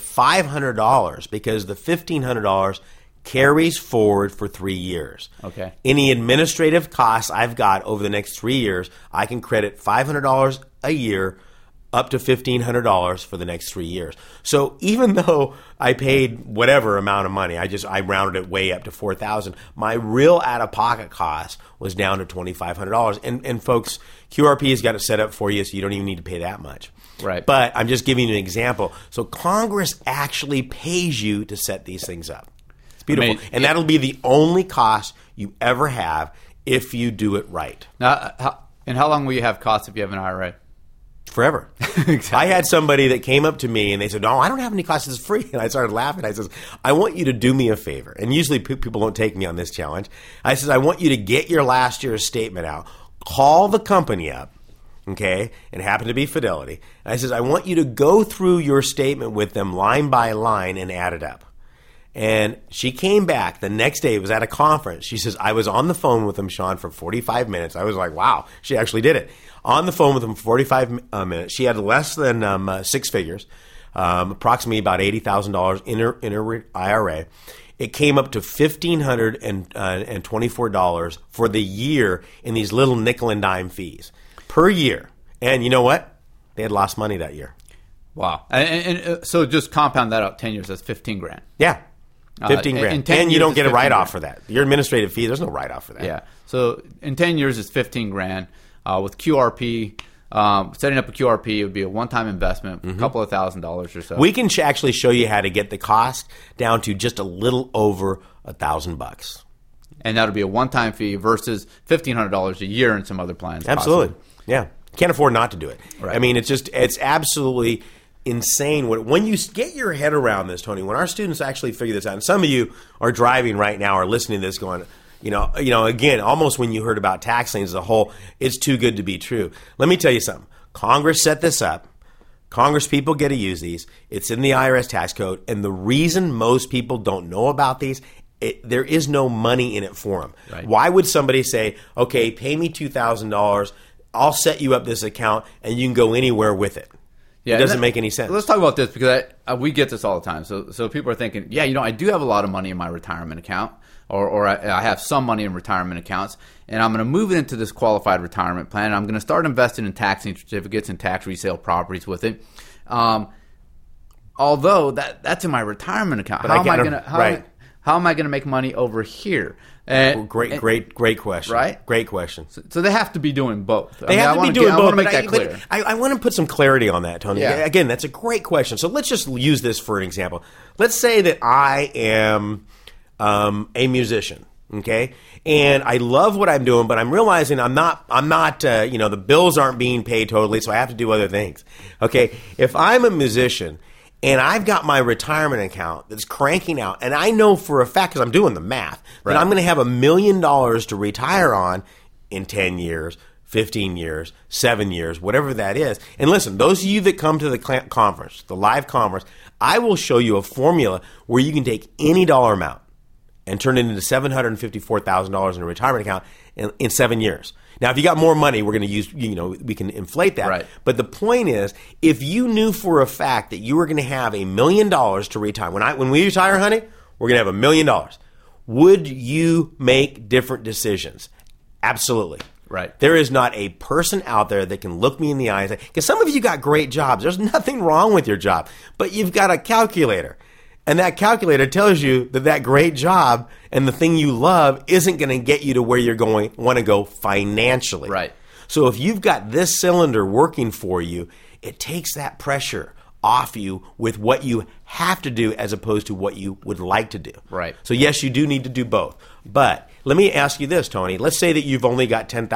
$500 because the $1,500 carries forward for 3 years. Okay. Any administrative costs I've got over the next 3 years, I can credit $500 a year up to $1,500 for the next 3 years. So even though I paid whatever amount of money, I rounded it way up to $4,000, my real out-of-pocket cost was down to $2,500. And folks, QRP has got it set up for you, so you don't even need to pay that much. Right. But I'm just giving you an example. So Congress actually pays you to set these things up. It's beautiful. And that'll be the only cost you ever have if you do it right. Now, how long will you have costs if you have an IRA? Forever. Exactly. I had somebody that came up to me and they said, "No, I don't have any costs. It's free." And I started laughing. I says, "I want you to do me a favor." And usually people don't take me on this challenge. I says, "I want you to get your last year's statement out. Call the company up." Okay, and it happened to be Fidelity. And I says, "I want you to go through your statement with them line by line and add it up." And she came back the next day. It was at a conference. She says, "I was on the phone with them, Sean, for 45 minutes. I was like, wow, she actually did it. On the phone with them for 45 minutes. She had less than 6 figures, approximately about $80,000 in her IRA. It came up to $1,524 for the year in these little nickel and dime fees per year. And you know what? They had lost money that year. Wow. And so just compound that out 10 years. That's $15,000. Yeah. 15 grand. And you don't get a write-off for that. Your administrative fee, there's no write-off for that. Yeah. So in 10 years, it's $15,000. With QRP, setting up a QRP, it would be a one-time investment, a couple of $1,000s or so. We can actually show you how to get the cost down to just a little over $1,000. And that would be a one-time fee versus $1,500 a year in some other plans. Absolutely. Possibly. Yeah. Can't afford not to do it. Right. I mean, it's absolutely insane when you get your head around this, Tony. When our students actually figure this out, and some of you are driving right now or listening to this going, you know, again, almost when you heard about tax liens as a whole, it's too good to be true. Let me tell you something. Congress set this up. Congress people get to use these. It's in the IRS tax code, and the reason most people don't know about these, there is no money in it for them. Right. Why would somebody say, okay, pay me $2,000, I'll set you up this account, and you can go anywhere with it? Yeah, it doesn't make any sense. Let's talk about this because we get this all the time. So people are thinking, yeah, I do have a lot of money in my retirement account, or I have some money in retirement accounts, and I'm going to move it into this qualified retirement plan, and I'm going to start investing in tax lien certificates and tax resale properties with it. Although that's in my retirement account, how am I going to make money over here? Great question. Right? Great question. So they have to be doing both. They have to be doing both. I want to make that clear. I want to put some clarity on that, Tony. Yeah. Again, that's a great question. So let's just use this for an example. Let's say that I am a musician, okay? And I love what I'm doing, but I'm realizing I'm not the bills aren't being paid totally, so I have to do other things. Okay? If I'm a musician and I've got my retirement account that's cranking out, and I know for a fact, because I'm doing the math, that I'm going to have $1 million to retire on in 10 years, 15 years, 7 years, whatever that is. And listen, those of you that come to the conference, the live conference, I will show you a formula where you can take any dollar amount and turn it into $754,000 in a retirement account in 7 years. Now, if you got more money, we're going to use, we can inflate that. Right. But the point is, if you knew for a fact that you were going to have $1 million to retire, when we retire, honey, we're going to have $1 million. Would you make different decisions? Absolutely. Right. There is not a person out there that can look me in the eye and say, because some of you got great jobs. There's nothing wrong with your job, but you've got a calculator. And that calculator tells you that great job and the thing you love isn't going to get you to where you're want to go financially. Right. So if you've got this cylinder working for you, it takes that pressure off you with what you have to do as opposed to what you would like to do. Right. So yes, you do need to do both. But let me ask you this, Tony. Let's say that you've only got $10,000,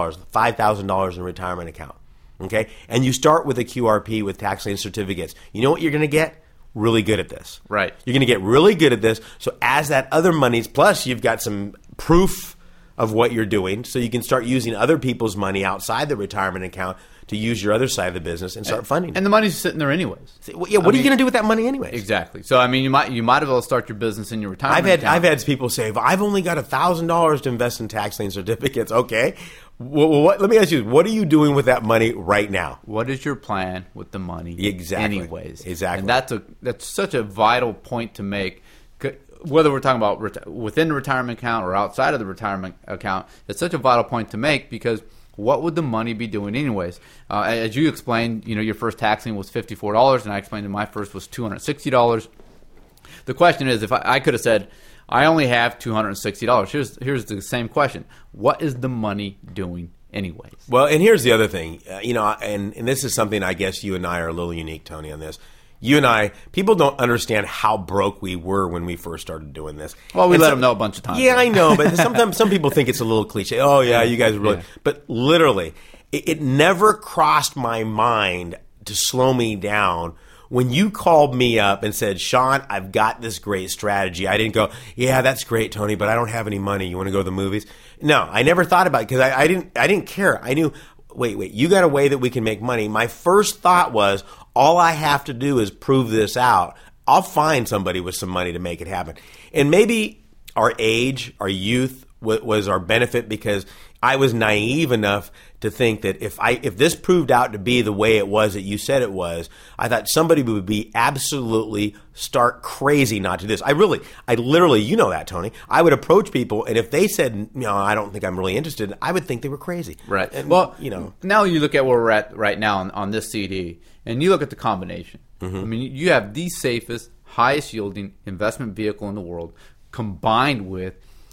$5,000 in a retirement account, okay? And you start with a QRP with tax lien certificates. You know what you're going to get? Really good at this. Right. You're going to get really good at this. So as that other money's, plus you've got some proof of what you're doing, so you can start using other people's money outside the retirement account to use your other side of the business and start funding it. And the money's sitting there anyways. Yeah, what are you going to do with that money anyways? Exactly. So I mean, you might as well start your business in your retirement account. I've had people say, well, I've only got $1,000 to invest in tax lien certificates. Okay. Well, let me ask you, what are you doing with that money right now? What is your plan with the money? Exactly. Anyways. Exactly. And that's such a vital point to make. Whether we're talking about within the retirement account or outside of the retirement account, it's such a vital point to make because what would the money be doing anyways? As you explained, your first tax lien was $54, and I explained that my first was $260. The question is, if I could have said, I only have $260. Here's the same question. What is the money doing anyways? Well, and here's the other thing. And this is something I guess you and I are a little unique, Tony, on this. You and I, people don't understand how broke we were when we first started doing this. Well, we let them know a bunch of times. Yeah, I know, but sometimes some people think it's a little cliche. Oh, yeah, you guys are really... Yeah. But literally, it never crossed my mind to slow me down when you called me up and said, Sean, I've got this great strategy. I didn't go, yeah, that's great, Tony, but I don't have any money. You want to go to the movies? No, I never thought about it because I didn't care. I knew, wait, you got a way that we can make money. My first thought was, all I have to do is prove this out. I'll find somebody with some money to make it happen. And maybe our age, our youth was our benefit because I was naive enough to think that if this proved out to be the way it was that you said it was, I thought somebody would be absolutely stark crazy not to do this. I literally, you know that, Tony. I would approach people, and if they said, I don't think I'm really interested, I would think they were crazy. Right. And, well, now you look at where we're at right now on this CD, and you look at the combination. Mm-hmm. I mean, you have the safest, highest yielding investment vehicle in the world combined with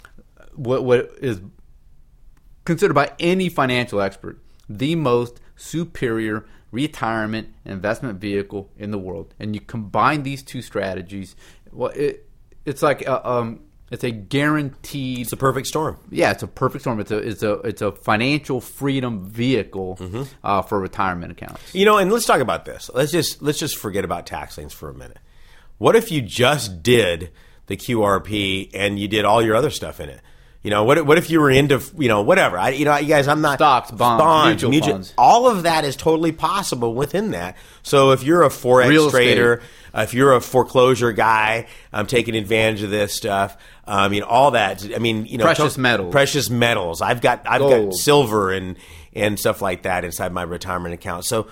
what is considered by any financial expert the most superior retirement investment vehicle in the world. And you combine these two strategies, well, it's like it's a guaranteed. It's a perfect storm. Yeah, it's a perfect storm. It's a financial freedom vehicle for retirement accounts. And let's talk about this. Let's just forget about tax liens for a minute. What if you just did the QRP and you did all your other stuff in it? What if you were into, whatever. You guys, I'm not... Stocks, bonds, mutual funds. All of that is totally possible within that. So if you're a Forex trader, if you're a foreclosure guy, taking advantage of this stuff, all that. Precious metals. Precious metals. I've got silver and stuff like that inside my retirement account. So,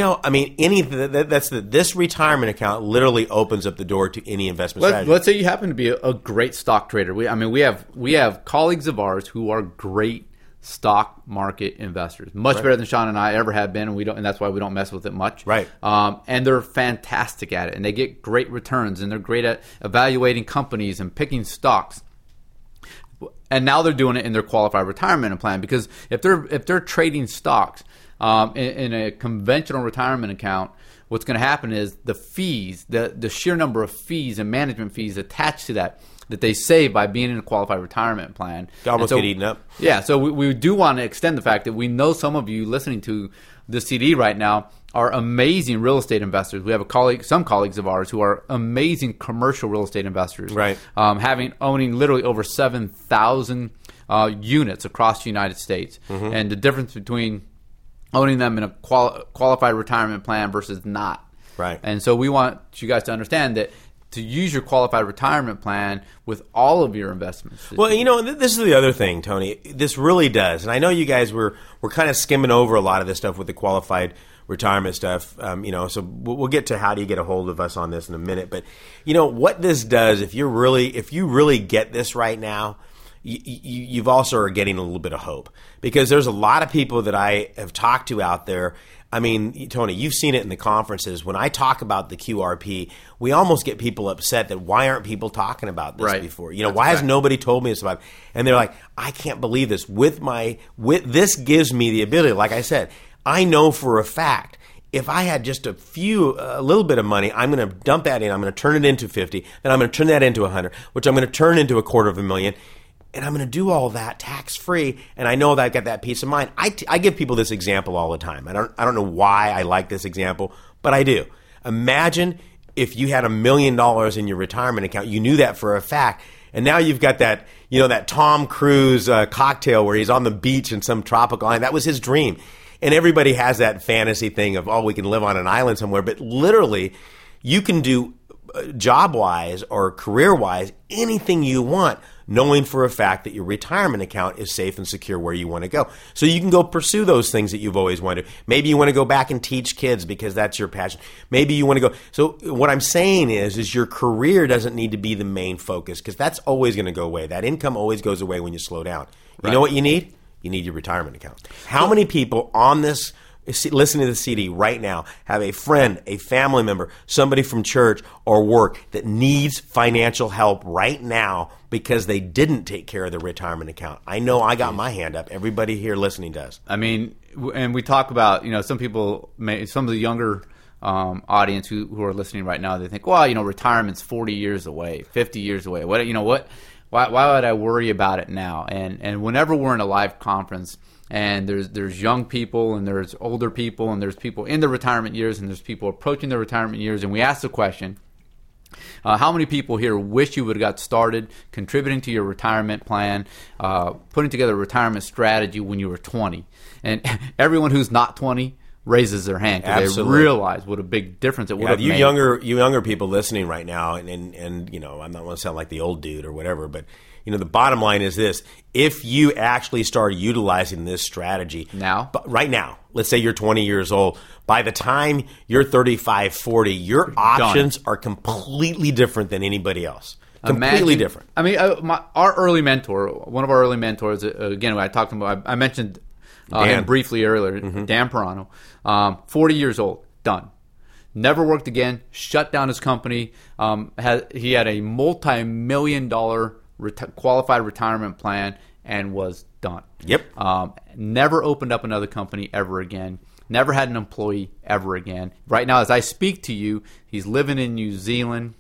this retirement account literally opens up the door to any investment strategy. Let's say you happen to be a great stock trader. We have colleagues of ours who are great stock market investors, much better than Sean and I ever have been, and that's why we don't mess with it much. Right. And they're fantastic at it, and they get great returns, and they're great at evaluating companies and picking stocks. And now they're doing it in their qualified retirement plan because if they're trading stocks in a conventional retirement account, what's going to happen is the fees, the sheer number of fees and management fees attached to that they save by being in a qualified retirement plan. Almost get eaten up. Yeah, so we do want to extend the fact that we know some of you listening to the CD right now are amazing real estate investors. We have some colleagues of ours who are amazing commercial real estate investors. Right. Owning literally over 7,000 units across the United States. Mm-hmm. And the difference between owning them in a qualified retirement plan versus not. Right. And so we want you guys to understand that to use your qualified retirement plan with all of your investments. Well, this is the other thing, Tony. This really does, and I know you guys were kind of skimming over a lot of this stuff with the qualified retirement stuff. So we'll get to how do you get a hold of us on this in a minute. But what this does, if you really get this right now, you've also are getting a little bit of hope, because there's a lot of people that I have talked to out there. I mean, Tony, you've seen it in the conferences. When I talk about the QRP, we almost get people upset that why aren't people talking about this before? Why has nobody told me this about it? And they're like, I can't believe this. This gives me the ability, like I said, I know for a fact, if I had just a little bit of money, I'm going to dump that in. I'm going to turn it into 50. Then I'm going to turn that into 100, which I'm going to turn into $250,000. And I'm going to do all that tax-free, and I know that I've got that peace of mind. I give people this example all the time. I don't know why I like this example, but I do. Imagine if you had $1 million in your retirement account. You knew that for a fact, and now you've got that, that Tom Cruise cocktail where he's on the beach in some tropical island. That was his dream. And everybody has that fantasy thing of, we can live on an island somewhere. But literally, you can do job-wise or career-wise anything you want, knowing for a fact that your retirement account is safe and secure where you want to go. So you can go pursue those things that you've always wanted. Maybe you want to go back and teach kids because that's your passion. Maybe you want to go. So what I'm saying is your career doesn't need to be the main focus, because that's always going to go away. That income always goes away when you slow down. You know what you need? You need your retirement account. How many people on this listening to the CD right now have a friend, a family member, somebody from church or work that needs financial help right now because they didn't take care of their retirement account? I know I got my hand up. Everybody here listening does. I mean, and we talk about, some people, some of the younger audience who are listening right now, they think, retirement's 40 years away, 50 years away. Why would I worry about it now? And whenever we're in a live conference, and there's young people, and there's older people, and there's people in the retirement years, and there's people approaching their retirement years, and we ask the question, how many people here wish you would have got started contributing to your retirement plan, putting together a retirement strategy when you were 20? And everyone who's not 20 raises their hand because they realize what a big difference it would have made. You younger people listening right now, and I'm not going to sound like the old dude or whatever, but the bottom line is this: if you actually start utilizing this strategy right now, let's say you're 20 years old, by the time you're 35, 40, your options are completely different than anybody else. Completely different. I mean, our early mentor, one of our early mentors, again, I talked about, I mentioned him briefly earlier, Dan Perano, 40 years old, done. Never worked again, shut down his company. He had a multi-million-dollar qualified retirement plan and was done. Yep. Never opened up another company ever again. Never had an employee ever again. Right now, as I speak to you, he's living in New Zealand.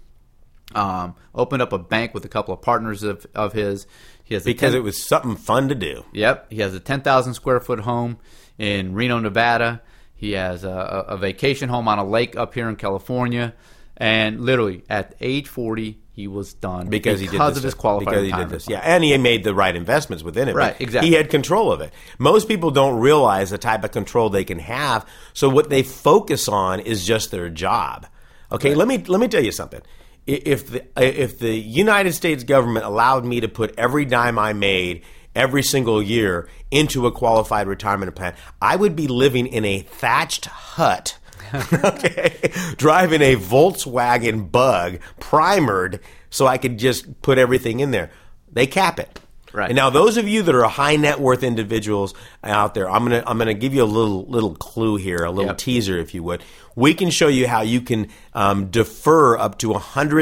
Opened up a bank with a couple of partners of his. Because it was something fun to do. Yep. He has a 10,000 square foot home in Reno, Nevada. He has a vacation home on a lake up here in California. And literally, at age 40, he was done because of his qualified retirement plan. Yeah, and he made the right investments within it. Right, exactly. He had control of it. Most people don't realize the type of control they can have. So what they focus on is just their job. Okay, right. Let me tell you something. If the United States government allowed me to put every dime I made every single year into a qualified retirement plan, I would be living in a thatched hut. Okay, driving a Volkswagen Bug, primered, so I could just put everything in there. They cap it. Right. And now, those of you that are high net worth individuals out there, I'm gonna give you a little clue here, a little teaser, if you would. We can show you how you can defer up to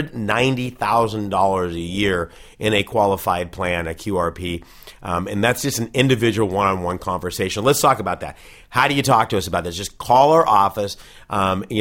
$190,000 a year in a qualified plan, a QRP, and that's just an individual one-on-one conversation. Let's talk about that. How do you talk to us about this? Just call our office. The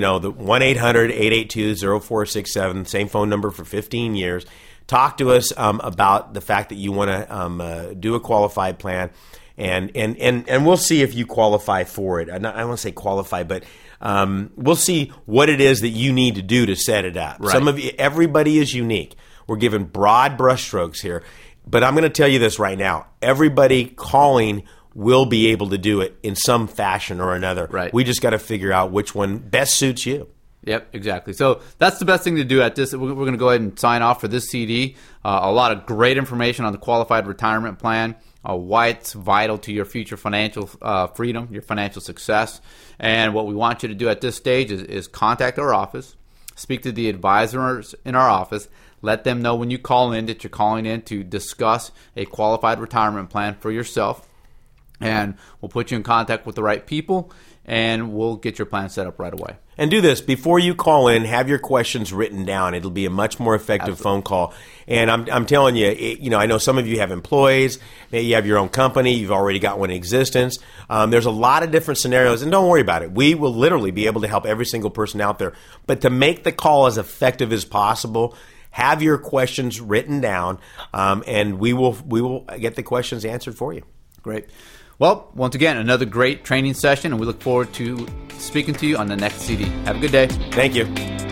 1-800-882-0467, same phone number for 15 years. Talk to us about the fact that you want to do a qualified plan, and we'll see if you qualify for it. I don't want to say qualify, but we'll see what it is that you need to do to set it up. Right. Everybody is unique. We're giving broad brushstrokes here, but I'm going to tell you this right now: everybody calling will be able to do it in some fashion or another. Right. We just got to figure out which one best suits you. Yep, exactly. So that's the best thing to do at this. We're going to go ahead and sign off for this CD. A lot of great information on the qualified retirement plan, why it's vital to your future financial freedom, your financial success. And what we want you to do at this stage is contact our office, speak to the advisors in our office, let them know when you call in that you're calling in to discuss a qualified retirement plan for yourself. And we'll put you in contact with the right people, and we'll get your plan set up right away. And do this before you call in. Have your questions written down. It'll be a much more effective phone call. And I'm telling you, I know some of you have employees. Maybe you have your own company. You've already got one in existence. There's a lot of different scenarios, and don't worry about it. We will literally be able to help every single person out there. But to make the call as effective as possible, have your questions written down, and we will get the questions answered for you. Great. Well, once again, another great training session, and we look forward to speaking to you on the next CD. Have a good day. Thank you.